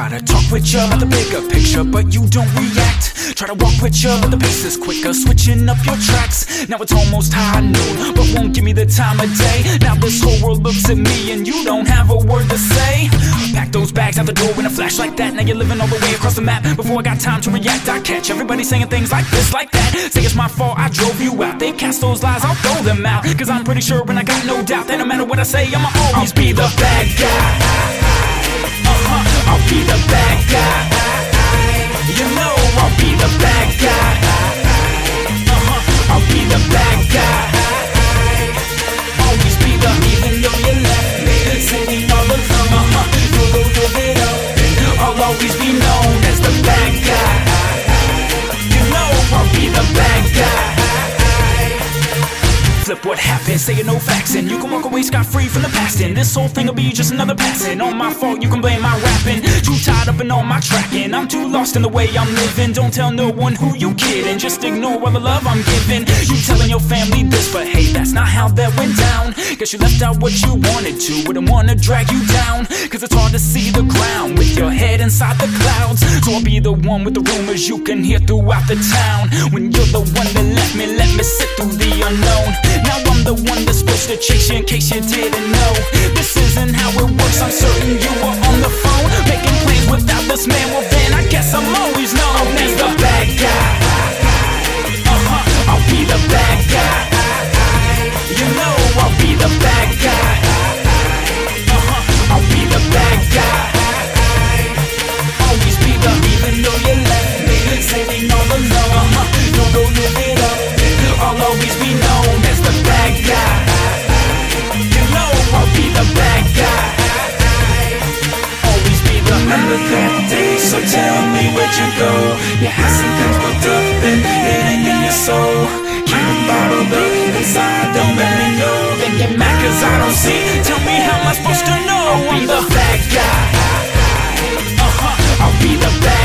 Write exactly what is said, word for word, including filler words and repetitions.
Try to talk with you about the bigger picture, but you don't react. Try to walk with you, but the pace is quicker, switching up your tracks. Now it's almost high noon, but won't give me the time of day. Now this whole world looks at me and you don't have a word to say. Pack those bags out the door in a flash like that. Now you're living all the way across the map. Before I got time to react, I catch everybody saying things like this, like that. Say it's my fault, I drove you out. They cast those lies, I'll throw them out. Cause I'm pretty sure and I got no doubt that no matter what I say, I'ma always be the bad guy. Uh-huh, I'll be the bad guy. You know I'll be the bad guy. Uh-huh, I'll be the bad guy. Always be the, even though you left me sitting all alone. Uh-huh, you'll go live it up. I'll always be known as the bad guy. You know I'll be the bad guy. Flip what happened, saying no facts, and you can walk away scot-free from the past. And this whole thing will be just another passing. On my fault, you can blame my rapping. Too tied up in all my tracking. I'm too lost in the way I'm living. Don't tell no one who you kidding. Just ignore all the love I'm giving. You telling your family this, but hey, that's not how that went down. Guess you left out what you wanted to. Wouldn't wanna drag you down, cause it's hard to see the ground with your head inside the clouds. So I'll be the one with the rumors you can hear throughout the town. When you're the one that left me, let me sit through the unknown. Now I'm the one that's supposed to chase you in case you didn't know. This isn't how it works, I'm certain you were on the phone making plans without this man. Well then I guess I'm always known as the bad guy. Uh-huh, I'll be the bad guy. You know I'll be the bad guy. Uh-huh, I'll be the bad guy. Always be the, even though you left me sitting all alone. Uh-huh, you'll go live it up. I'll always be known as the bad guy. You know I'll be the bad guy. Always be the, remember that day, so tell me where'd you go? You had some things built up and hidden in your soul. Keep them bottled up inside, don't let me go. Then get mad cause I don't see. Tell me how am I supposed to know? I'm the bad guy. Uh-huh, I'll be the bad guy.